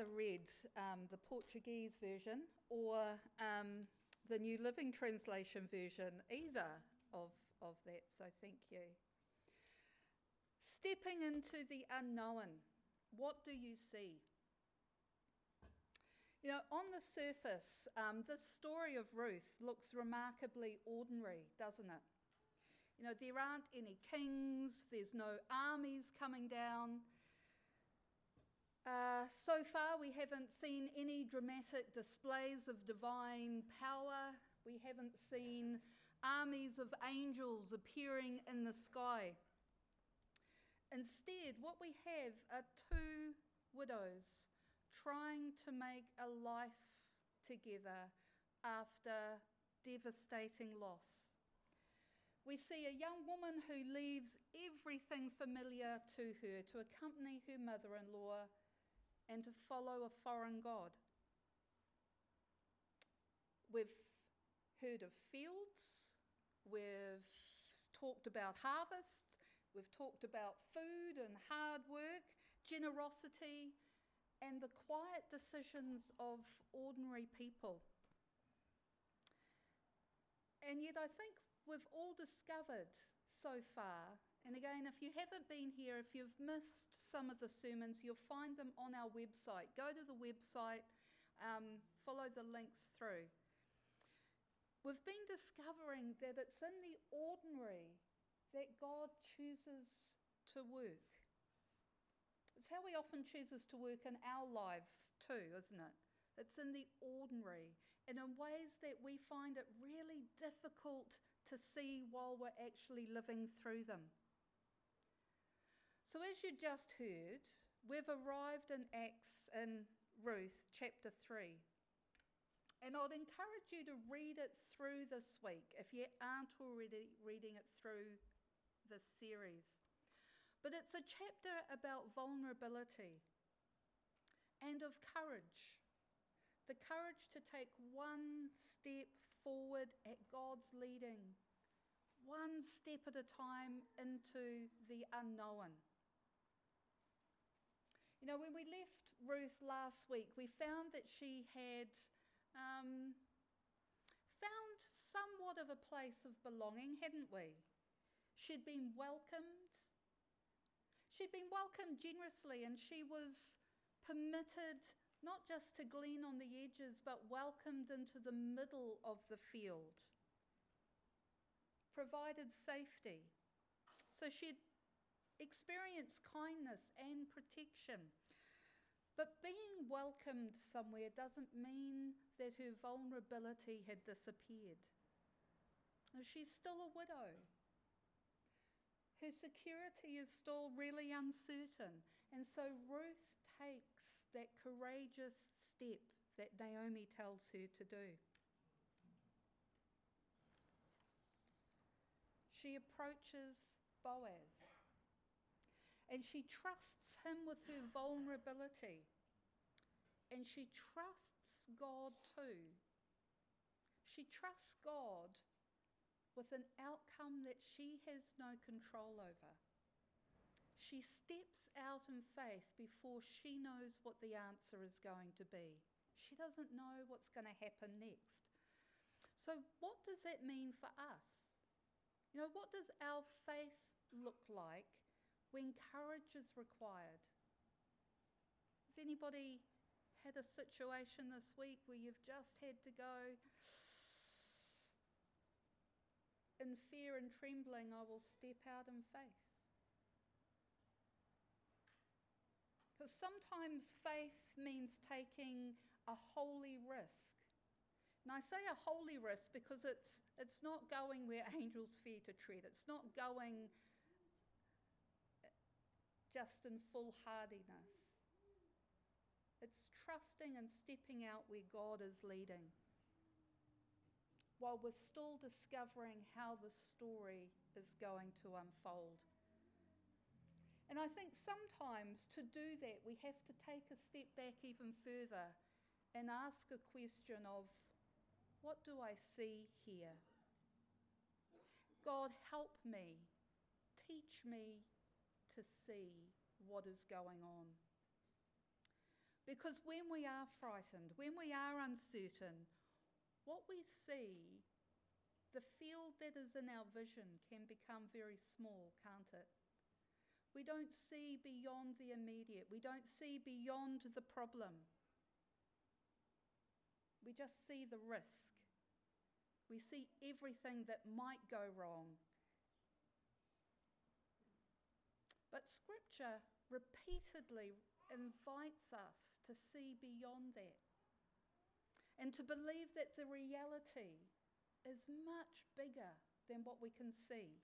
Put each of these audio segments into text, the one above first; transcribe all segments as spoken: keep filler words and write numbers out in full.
either read um, the Portuguese version or um, the New Living Translation version, either of, of that, so thank you. Stepping into the unknown, what do you see? You know, on the surface, um, this story of Ruth looks remarkably ordinary, doesn't it? You know, there aren't any kings, there's no armies coming down. Uh, so far, we haven't seen any dramatic displays of divine power. We haven't seen armies of angels appearing in the sky. Instead, what we have are two widows trying to make a life together after devastating loss. We see a young woman who leaves everything familiar to her to accompany her mother-in-law and to follow a foreign god. We've heard of fields, we've talked about harvest, we've talked about food and hard work, generosity, and the quiet decisions of ordinary people. And yet I think we've all discovered so far, and again, if you haven't been here, if you've missed some of the sermons, you'll find them on our website. Go to the website, um, follow the links through. We've been discovering that it's in the ordinary that God chooses to work. It's how he often chooses to work in our lives too, isn't it? It's in the ordinary and in ways that we find it really difficult to see while we're actually living through them. So as you just heard, we've arrived in Acts in Ruth chapter three. And I'd encourage you to read it through this week if you aren't already reading it through this series. But it's a chapter about vulnerability and of courage. The courage to take one step forward at God's leading, one step at a time into the unknown. You know, when we left Ruth last week, we found that she had um, found somewhat of a place of belonging, hadn't we? She'd been welcomed. She'd been welcomed generously, and she was permitted not just to glean on the edges, but welcomed into the middle of the field. Provided safety. So she'd experienced kindness and protection. But being welcomed somewhere doesn't mean that her vulnerability had disappeared. She's still a widow. Her security is still really uncertain. And so Ruth takes that courageous step that Naomi tells her to do. She approaches Boaz. And she trusts him with her vulnerability. And she trusts God too. She trusts God with an outcome that she has no control over. She steps out in faith before she knows what the answer is going to be. She doesn't know what's going to happen next. So what does that mean for us? You know, what does our faith look like when courage is required? Has anybody had a situation this week where you've just had to go, in fear and trembling, I will step out in faith? Because sometimes faith means taking a holy risk. And I say a holy risk because it's it's not going where angels fear to tread. It's not going just in foolhardiness. It's trusting and stepping out where God is leading, while we're still discovering how the story is going to unfold. And I think sometimes to do that, we have to take a step back even further and ask a question of, what do I see here? God, help me, teach me to see what is going on. Because when we are frightened, when we are uncertain, what we see, the field that is in our vision, can become very small, can't it? We don't see beyond the immediate. We don't see beyond the problem. We just see the risk. We see everything that might go wrong. But Scripture repeatedly invites us to see beyond that and to believe that the reality is much bigger than what we can see.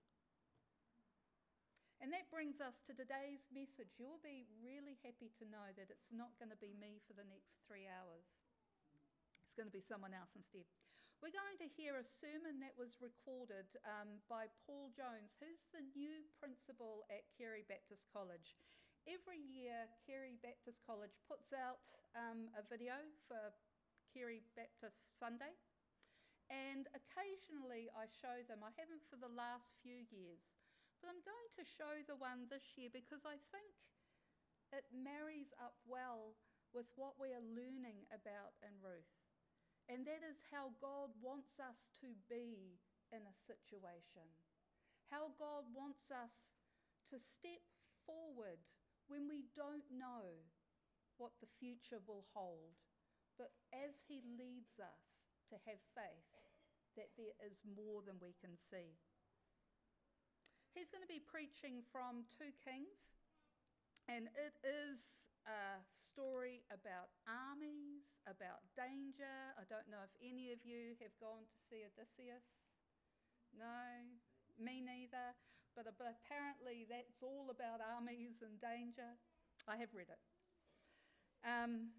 And that brings us to today's message. You'll be really happy to know that it's not going to be me for the next three hours. It's going to be someone else instead. We're going to hear a sermon that was recorded um, by Paul Jones, who's the new principal at Carey Baptist College. Every year, Carey Baptist College puts out um, a video for Carey Baptist Sunday, and occasionally I show them. I haven't for the last few years, but I'm going to show the one this year because I think it marries up well with what we are learning about in Ruth. And that is how God wants us to be in a situation. How God wants us to step forward when we don't know what the future will hold. But as He leads us to have faith that there is more than we can see. He's going to be preaching from Two Kings. And it is a story about armies, about danger. I don't know if any of you have gone to see Odysseus. No, me neither. But apparently that's all about armies and danger. I have read it. Um,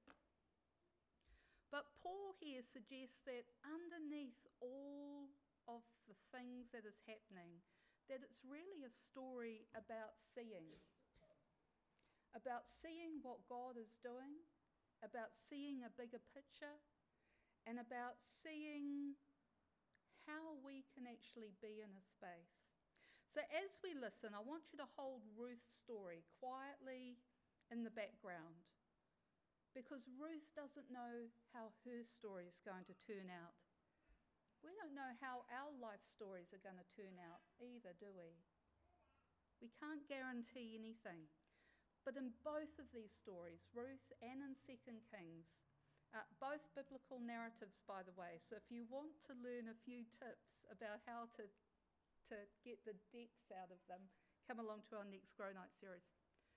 but Paul here suggests that underneath all of the things that is happening, that it's really a story about seeing. About seeing what God is doing, about seeing a bigger picture, and about seeing how we can actually be in a space. So as we listen, I want you to hold Ruth's story quietly in the background, because Ruth doesn't know how her story is going to turn out. We don't know how our life stories are going to turn out either, do we? We can't guarantee anything. But in both of these stories, Ruth and in Second Kings, uh, both biblical narratives, by the way, so if you want to learn a few tips about how to, to get the depth out of them, come along to our next Grow Night series.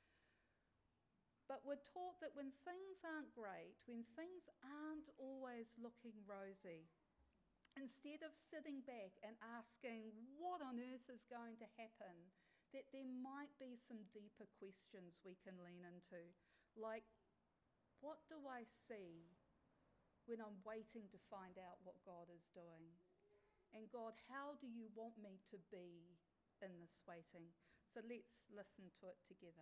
But we're taught that when things aren't great, when things aren't always looking rosy, instead of sitting back and asking what on earth is going to happen, that there might be some deeper questions we can lean into, like, what do I see when I'm waiting to find out what God is doing? And God, how do you want me to be in this waiting? So let's listen to it together.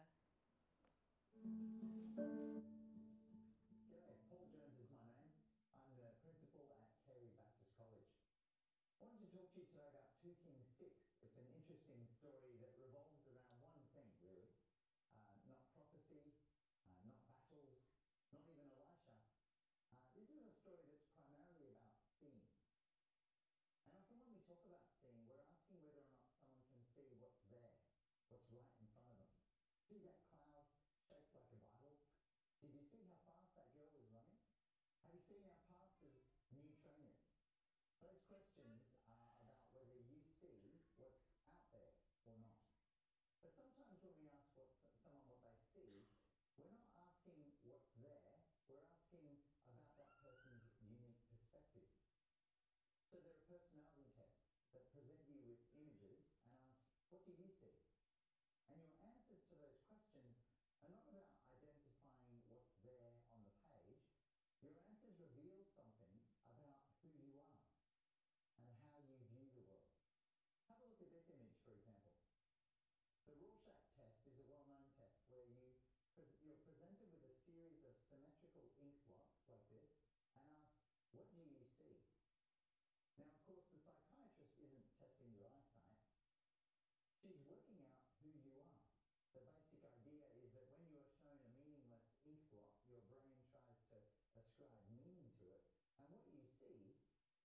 G'day, Paul Jones is my name. I'm the principal at Carey Baptist College. I wanted to talk to you today about Two Kings six. It's an interesting story that revolves around one thing, really. Uh, not prophecy, uh, not battles, not even Elisha. Uh, this is a story that's primarily about seeing. And often when we talk about seeing, we're asking whether or not someone can see what's there, what's right in front of them. See that cloud shaped like a Bible? Did you see how fast that girl was running? Have you seen our pastor's new trainers? Those questions are about whether you see what's out there or not. But sometimes when we ask what someone what they see, we're not asking what's there, we're asking about that person's unique perspective. So there are personality tests that present you with images and ask, what do you see? And your answers to those questions are not about identifying what's there on the page. Your answers reveal something about who you are and how you view the world. Have a look at this image, for example. The Rorschach test is a well-known test where you pres- you're presented with a series of symmetrical ink blots like this and asked, what do you see? Now, of course, the psychiatrist isn't testing your eyesight. She's working out who you are. The basic idea is that when you are shown a meaningless ink blot, your brain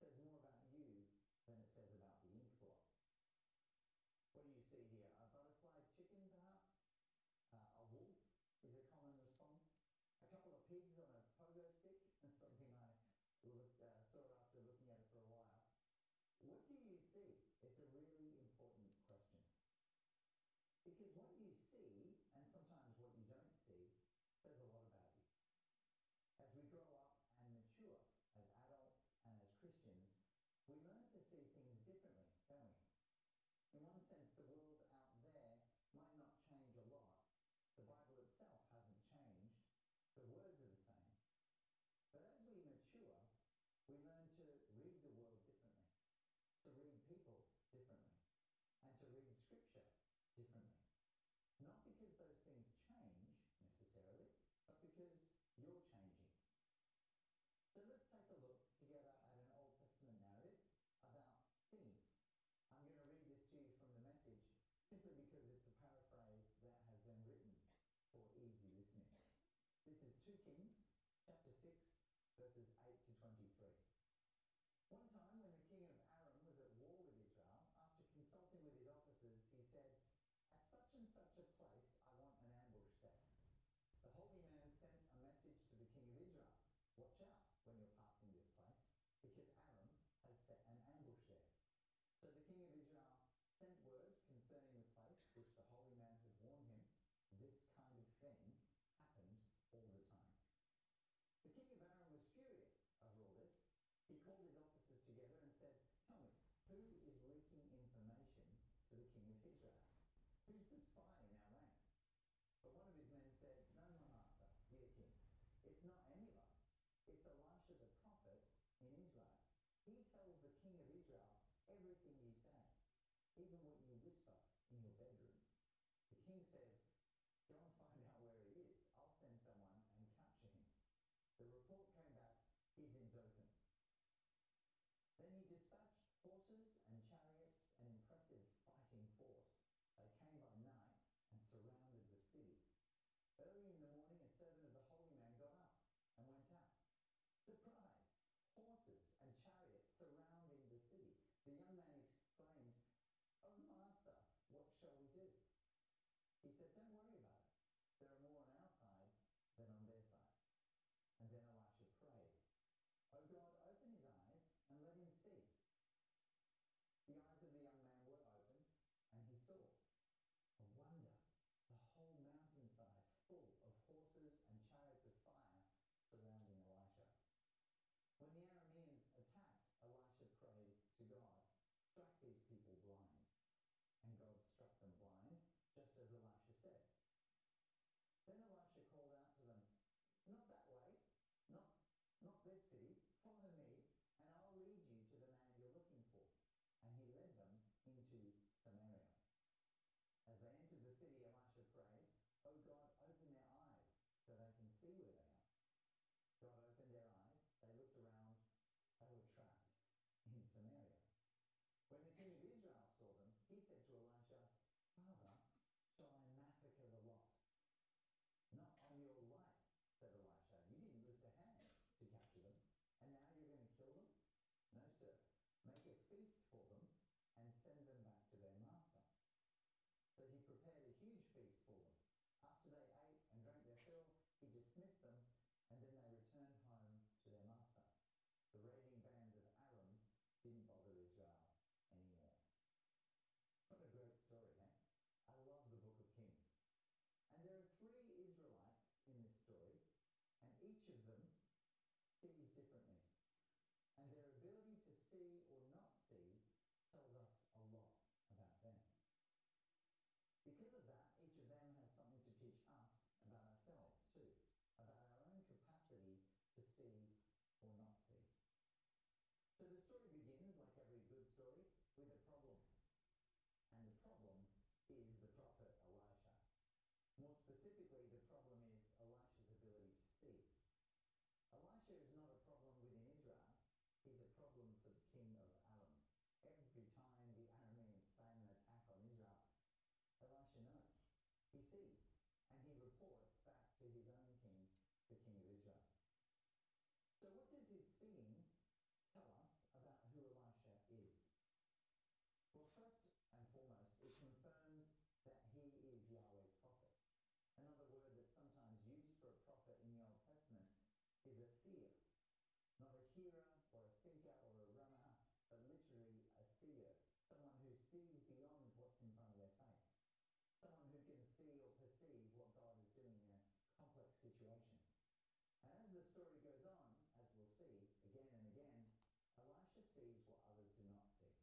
says more about you than it says about the ink blot. What do you see here? A butterflied chicken, perhaps? Uh, a wolf is a common response. A couple of pigs on a pogo stick, something I looked, uh, saw after looking at it for a while. What do you see? It's a really important question. Because what you see, and sometimes what you don't see, says a lot about you. As we grow up and mature as adults and as Christians, we learn to see things differently, don't we? In one sense, the world out there might not change a lot. The Bible itself hasn't changed. The words are the same. But as we mature, we learn to read the world differently, to read people differently, and to read Scripture differently. Not because those things change necessarily, but because you're changing. So let's take a look together at an Old Testament narrative about seeing. I'm going to read this to you from the Message simply because it's a paraphrase that has been written for easy listening. This is two Kings, chapter six, verses eight to twenty-three. One time when the king of Aram was at war with Israel, after consulting with his officers, he said, "At such and such a place I want an ambush set." The holy man sent a message to the king of Israel, "Watch out when you're passing this place, because Aram has set an ambush there." So the king of Israel sent word concerning the place which the holy man had warned him. This kind of thing happened all the time. The king of Aram was furious over all this. He called his officers together and said, "Tell me, who is leaking information to the king of Israel? Who's the spy in our ranks?" But one of his men said, "No, my master, dear king, it's not any of us. It's Elisha the prophet in Israel. He tells the king of Israel everything you say, even what you whisper in your bedroom." The king said, "Go and find out where he is. I'll send someone and capture him." The report came back, "He's in Dothan." Then he dispatched horses and chariots, an impressive fighting force. They came by night and surrounded the city. Early in the morning, a servant of the holy man got up and went out. Surprise! Horses and chariots surrounding the city. The young man exclaimed, "Oh, master, what shall we do?" He said, "Don't worry about it. There are more on our side than on their side." And then Elisha prayed, "Oh God, open his eyes and let him see." The eyes of the young man were opened, and he saw. A wonder, the whole mountainside full of horses and chariots of fire surrounding Elisha. When the Arameans attacked, Elisha prayed to God, "Strike these people blind." And God struck them blind, just as Elisha said. Then Elisha called out to them, "Not that way, not, not this city. Follow me, and I'll lead you to the man you're looking for." And he led them into Samaria. As they entered the city, Elisha prayed, "Oh God, open their eyes so they can see where they are." God opened their eyes. They looked around. They were trapped in Samaria. When the king of Israel saw them, he said to Elisha, "Father, shall I massacre the lot?" "Not on your life," said Elisha. "You didn't lift a hand to capture them, and now you're going to kill them? No, sir. Make a feast for them and send them back to their master." So he prepared a huge feast for them. After they ate and drank their fill, he dismissed them, and then they returned home to their master. The raiding bands of Aram didn't bother Israel anymore. What a great story, hey? I love the book of Kings. And there are three Israelites in this story, and each of them sees differently. And their ability to see or not see tells us a lot about them. Because of that, each of them has something to teach us about ourselves too, about our own capacity to see or not see. So the story begins, like every good story, with a problem. And the problem is the prophet Elisha. More specifically, the problem is Elisha's ability to see. Elisha is not a problem within Israel. He's a problem for the king of Aram. Every time the Arameans plan an attack on Israel, Elisha knows. He sees, and he reports back to his own king, the king of Israel. So what does his seeing tell us about that he is Yahweh's prophet. Another word that's sometimes used for a prophet in the Old Testament is a seer, not a hearer or a thinker or a runner, but literally a seer, someone who sees beyond what's in front of their face, someone who can see or perceive what God is doing in a complex situation. And as the story goes on, as we'll see again and again, Elisha sees what others do not see.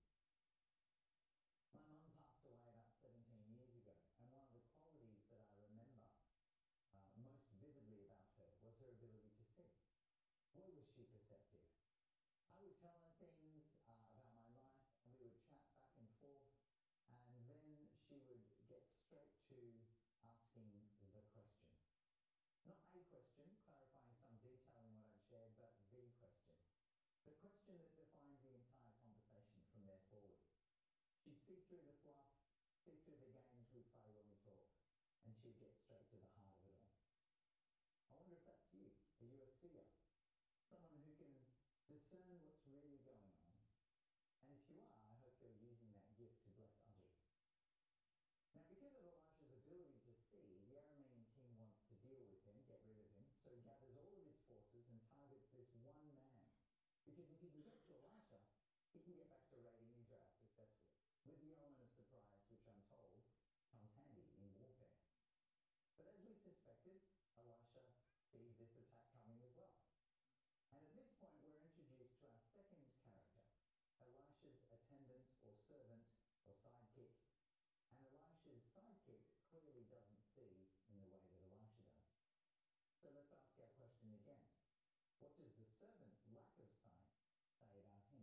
My mum passed away about seventeen years ago, and one of the qualities that I remember uh, most vividly about her was her ability to see. Boy, was she perceptive. I would tell her things uh, about my life, and we would chat back and forth, and then she would get straight to asking the question. Not a question, clarifying some detail in what I'd shared, but the question. The question that defined the entire conversation from there forward. She'd see through the fluff, see through the games we'd play when we talked, and she'd get straight to the heart of it all. I wonder if that's you. Are you a seer? Someone who can discern what's really going on. And if you are, I hope you're using that gift to bless others. Now, because of Elisha's ability to see, the Aramean king wants to deal with him, get rid of him. So he gathers all of his forces and targets this one man. Because if he can get to Elisha, he can get back to raiding Israel successfully, with the element of surprise, which I'm told comes handy in warfare. But as we suspected, Elisha sees this attack coming as well. And at this point, we're introduced to our second character, Elisha's attendant or servant or sidekick. And Elisha's sidekick clearly doesn't see in the way that Elisha does. So let's ask our question again. What does the servant's lack of sight say about him?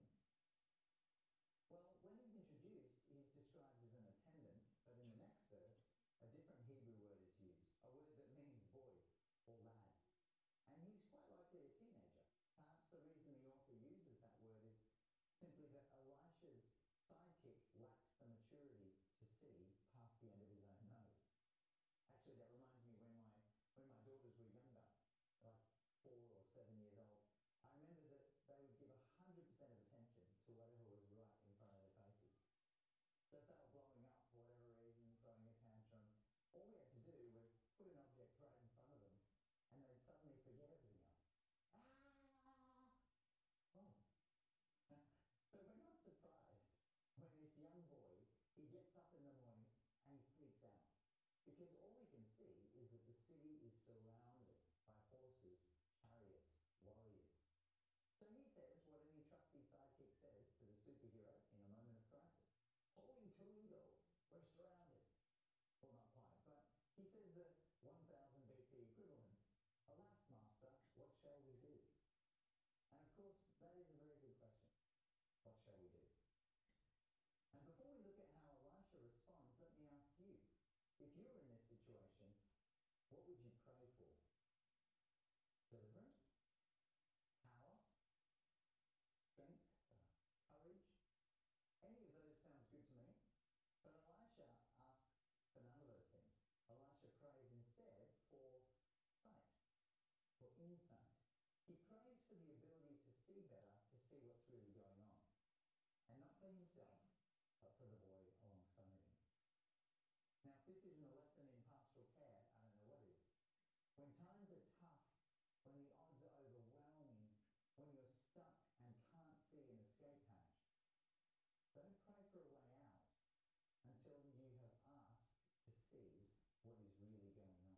Well, when he's introduced, he's described as an attendant, but in the next verse, a different Hebrew word is used, a word that means boy or lad. And he's quite likely a teenager. Perhaps the reason the author uses that word is simply that Elisha's sidekick lacks the maturity to see past the end of his own nose. Actually, that reminds me when my when my daughters were younger, like four or seven years old, I remember that they would give one hundred percent of attention to whatever was right in front of their faces. So if they were blowing up for whatever reason, throwing a tantrum, all we had to do was put an object right in front of them and they'd suddenly forget everything else. Ah! Oh. So we're not surprised when this young boy, he gets up in the morning and he freaks out. Because all he can see is that the city is surrounded by horses, chariots, warriors. So he says what any trusty sidekick says to the superhero in a moment of crisis. Holy Toledo, we're surrounded. Well, not quite, but he says the one thousand B C equivalent, alas, master, what shall we do? And of course, that is a very good question. What shall we do? And before we look at how Elisha responds, let me ask you, if you were in this situation, what would you pray for? Deliverance? Power? Strength? Uh, courage? Any of those sounds good to me. But Elisha asks for none of those things. Elisha prays instead for sight, for insight. He prays for the ability to see better, to see what's really going on. And not for himself, but for the boy alongside him. Now, if this isn't a lesson in pastoral care, I don't know what is. When times are tough, when the odds are overwhelming, when you're stuck and can't see an escape hatch, don't pray for a way out until you have asked to see what is really going on.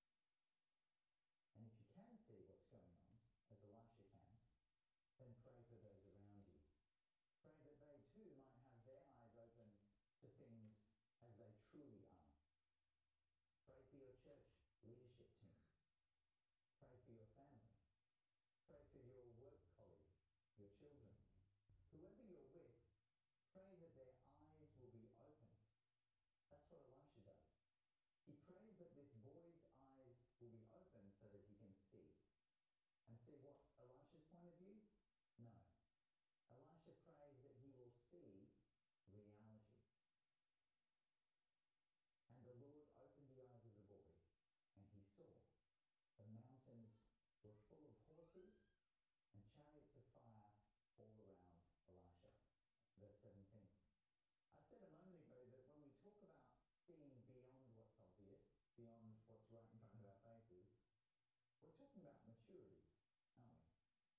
And if you can see what's going on, as Elisha can, then pray for those around you. Pray that they too might have their eyes opened to things as they truly are. Pray for your church leadership team. Pray for your family. Pray for your work colleagues, your children. Whoever you're with, pray that their eyes will be opened. That's what Elisha does. He prays that this boy's eyes will be opened so that he can see. And see what? Elisha's point of view? No. Elisha prays that he will see reality. And the Lord opened the eyes of the boy, and he saw the mountains were full of horses and chariots of fire all around Elisha. Verse seventeen. I said a moment ago that when we talk about seeing beyond what's right in front of our faces, we're talking about maturity, aren't we?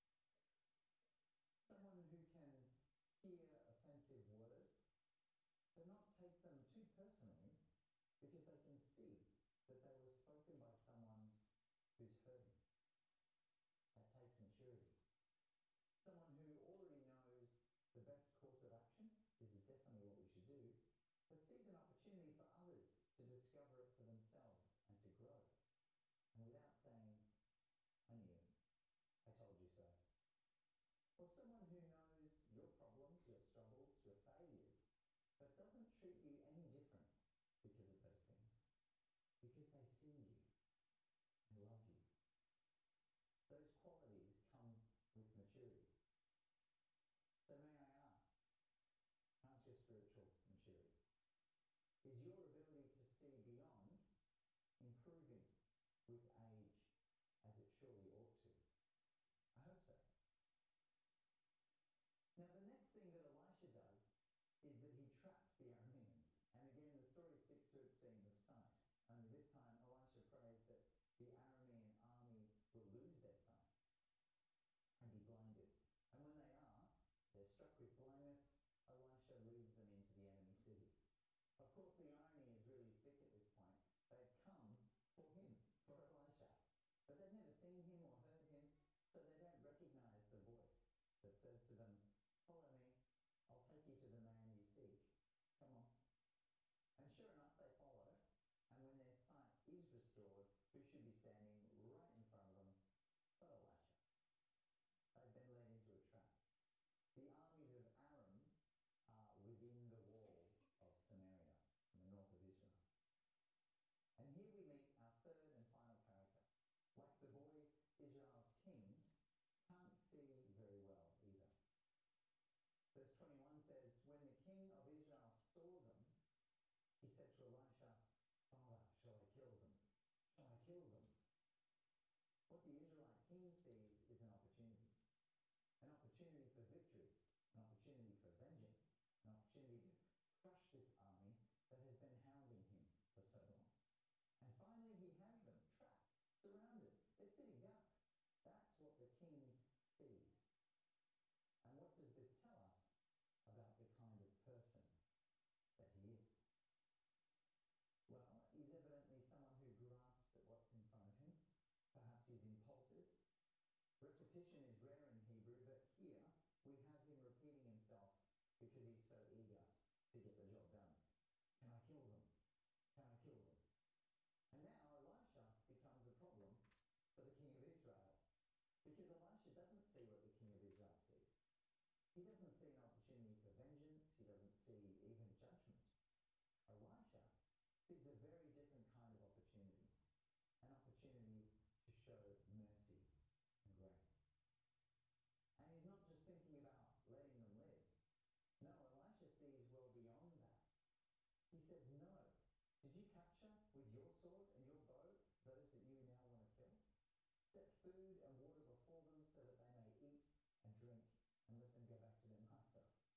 Someone who can hear offensive words, but not take them too personally because they can see that they were spoken by someone who's hurting. That takes maturity. Someone who already knows the best course of action, this is definitely what we should do, but sees an opportunity for others to discover it for themselves and to grow. And without saying, I knew, I told you so. Or someone who knows your problems, your struggles, your failures, but doesn't treat you any different because of those things. Because they see you and love you. Those qualities come with maturity. So may I ask, how's your spiritual maturity? Is your ability to see beyond improving with age as it surely ought to? I hope so. Now, the next thing that Elisha does is that he traps the Arameans. And again, the story sticks to its theme of sight. Only this time, Elisha prays that the Aramean army will lose their sight and be blinded. And when they are, they're struck with blindness, Elisha leads them into the enemy city. Of course, the irony is really thick at this point. They've come for him, for Elisha. But they've never seen him or heard him, so they don't recognize the voice that says to them, follow me, I'll take you to the man you seek. Come on. And sure enough, they follow, and when their sight is restored, who should be standing right in front of them but Elisha? They've been led into a trap. The armies of Aram are within the walls of Samaria, in the north of Israel. And here we meet our third and final character. Like the boy, Israel's king can't see very well either. Verse twenty-one says, when the king of Israel saw them, he said to Elisha, Father, shall I kill them? Shall I kill them? What the Israelite king sees is an opportunity. An opportunity for victory, an opportunity for vengeance, an opportunity to crush this army that has been hounding him for so long. And finally he has them trapped, surrounded. They're spitting ducks. That's what the king sees. And what does this tell us about the kind of person that he is? Well, he's evidently someone who grasps at what's in front of him. Perhaps he's impulsive. Repetition is rare in Hebrew, but here we have him repeating himself because he's so eager to get the job done. Can I kill them? Can I kill them? And now Elisha becomes a problem for the king of Israel, because Elisha doesn't see what the king of Israel sees. He doesn't see an opportunity for vengeance. He doesn't see even judgment. Elisha sees a very different kind of opportunity, an opportunity to show mercy and grace. And he's not just thinking about letting them live. No, Elisha sees well beyond that. He says, no, did you capture with your sword and your bow those that you now want to kill? Set food and water before them so that they may eat and drink, and let them go back to their master.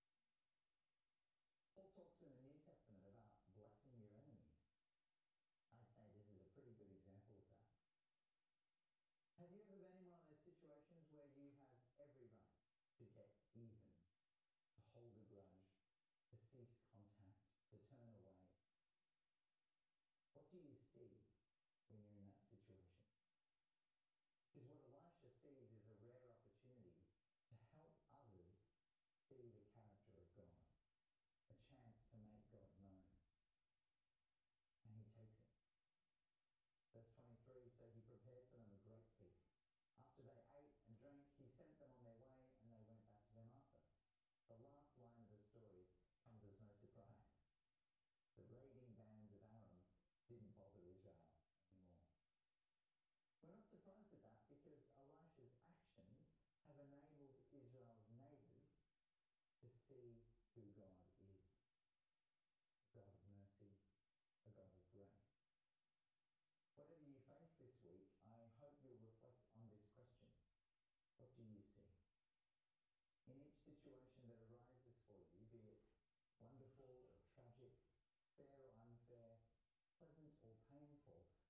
Paul talks in the New Testament about blessing your enemies. I'd say this is a pretty good example of that. Have you ever been in one of those situations where you have every right to get even, to hold a grudge, to cease contact, to turn away? What do you see when you're in that situation? Because what Elisha sees is a rare opportunity to help others see the character of God, a chance to make God known. And he takes it. Verse twenty-three, so he prepared for them a great feast. After they ate and drank, he sent them on their way, and they went back to their master. The last line of the story comes as no surprise. The raiding bands of Aram didn't bother Israel anymore. We're not surprised at that, because Elisha's actions have enabled Israel's neighbours to see who God is. A God of mercy, a God of grace. Whatever you face this week, I hope you'll reflect on this question. What do you see? In each situation that arises for you, be it wonderful or tragic, fair or unfair, pleasant or painful,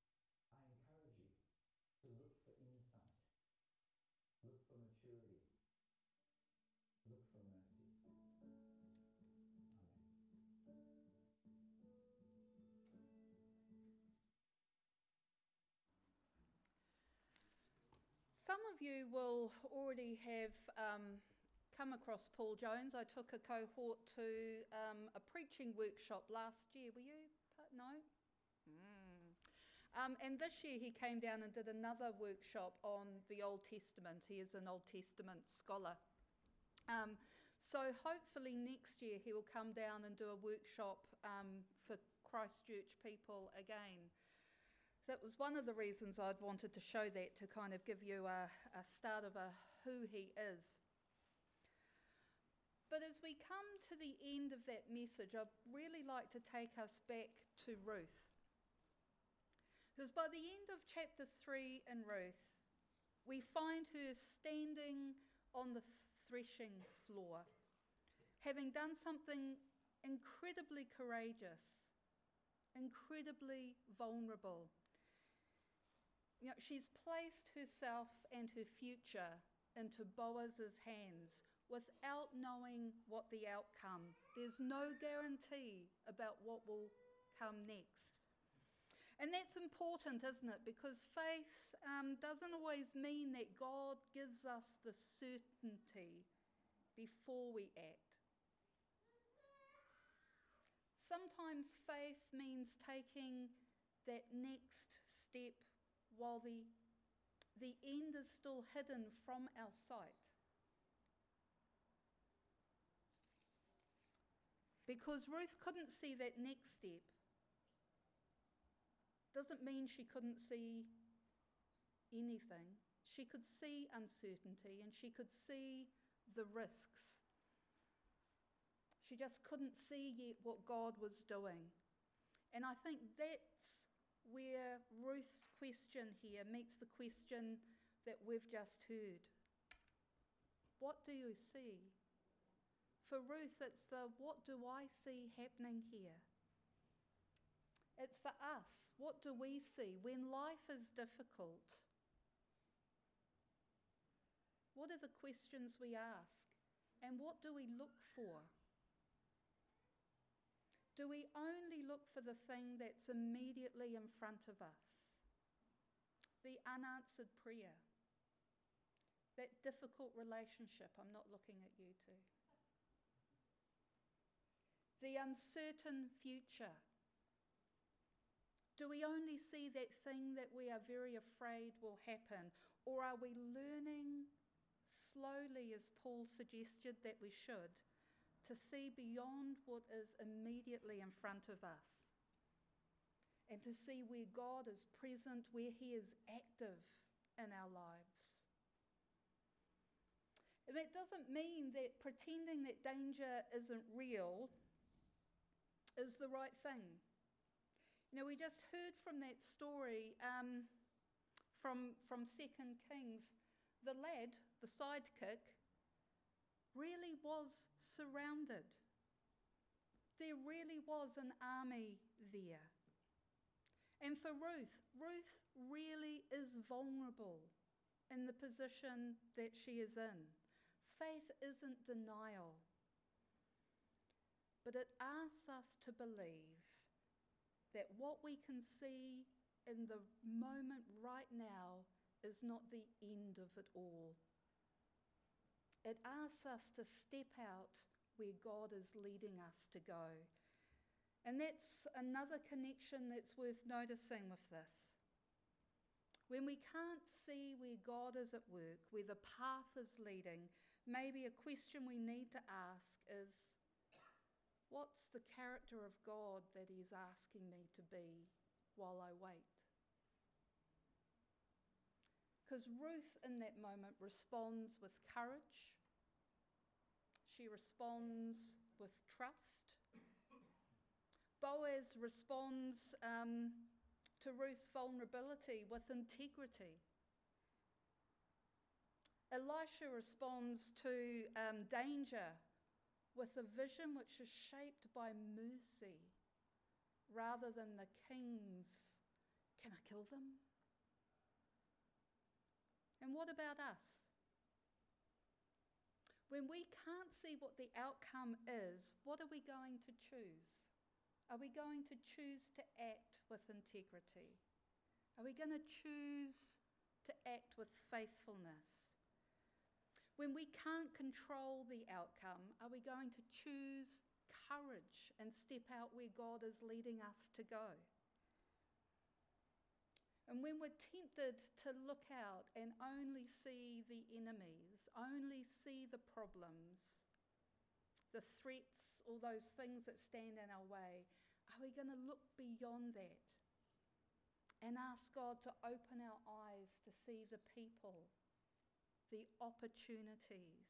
Some of you will already have um, come across Paul Jones. I took a cohort to um, a preaching workshop last year. Were you? No? Mm. Um, and this year he came down and did another workshop on the Old Testament. He is an Old Testament scholar. Um, so hopefully next year he will come down and do a workshop um, for Christchurch people again. That was one of the reasons I'd wanted to show that, to kind of give you a, a start of a who he is. But as we come to the end of that message, I'd really like to take us back to Ruth. Because by the end of chapter three in Ruth, we find her standing on the threshing floor, having done something incredibly courageous, incredibly vulnerable. You know, she's placed herself and her future into Boaz's hands without knowing what the outcome. There's no guarantee about what will come next. And that's important, isn't it? Because faith um, doesn't always mean that God gives us the certainty before we act. Sometimes faith means taking that next step while the, the end is still hidden from our sight. Because Ruth couldn't see that next step doesn't mean she couldn't see anything. She could see uncertainty and she could see the risks. She just couldn't see yet what God was doing. And I think that's where Ruth's question here meets the question that we've just heard. What do you see? For Ruth, it's the what do I see happening here? It's for us. What do we see when life is difficult? What are the questions we ask? And what do we look for? Do we only look for the thing that's immediately in front of us? The unanswered prayer. That difficult relationship I'm not looking at you to. The uncertain future. Do we only see that thing that we are very afraid will happen? Or are we learning slowly, as Paul suggested that we should, to see beyond what is immediately in front of us and to see where God is present, where he is active in our lives? And that doesn't mean that pretending that danger isn't real is the right thing. You know, we just heard from that story um, from, from Second Kings. The lad, the sidekick, really was surrounded. There really was an army there. And for Ruth, Ruth really is vulnerable in the position that she is in. Faith isn't denial, but it asks us to believe that what we can see in the moment right now is not the end of it all. It asks us to step out where God is leading us to go. And that's another connection that's worth noticing with this. When we can't see where God is at work, where the path is leading, maybe a question we need to ask is, what's the character of God that he's asking me to be while I wait? Because Ruth in that moment responds with courage. She responds with trust. Boaz responds um, to Ruth's vulnerability with integrity. Elisha responds to um, danger with a vision which is shaped by mercy rather than the king's, can I kill them? And what about us? When we can't see what the outcome is, what are we going to choose? Are we going to choose to act with integrity? Are we going to choose to act with faithfulness? When we can't control the outcome, are we going to choose courage and step out where God is leading us to go? And when we're tempted to look out and only see the enemies, only see the problems, the threats, all those things that stand in our way, are we going to look beyond that and ask God to open our eyes to see the people, the opportunities,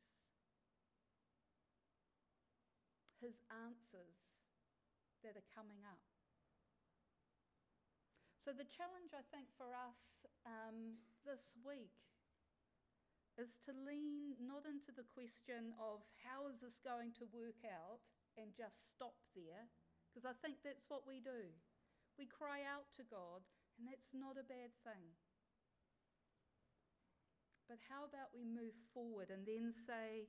His answers that are coming up? So the challenge, I think, for us um, this week is to lean not into the question of how is this going to work out and just stop there, because I think that's what we do. We cry out to God, and that's not a bad thing. But how about we move forward and then say,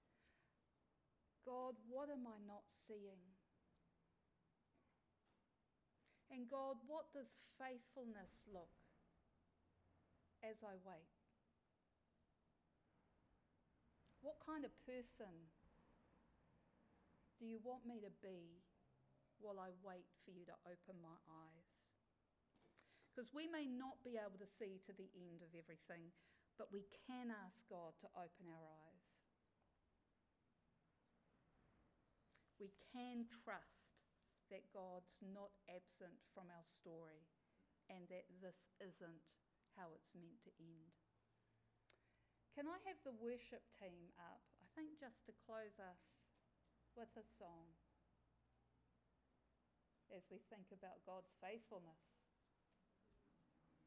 God, what am I not seeing? And God, what does faithfulness look as I wait? What kind of person do you want me to be while I wait for you to open my eyes? Because we may not be able to see to the end of everything, but we can ask God to open our eyes. We can trust that God's not absent from our story and that this isn't how it's meant to end. Can I have the worship team up? I think just to close us with a song as we think about God's faithfulness.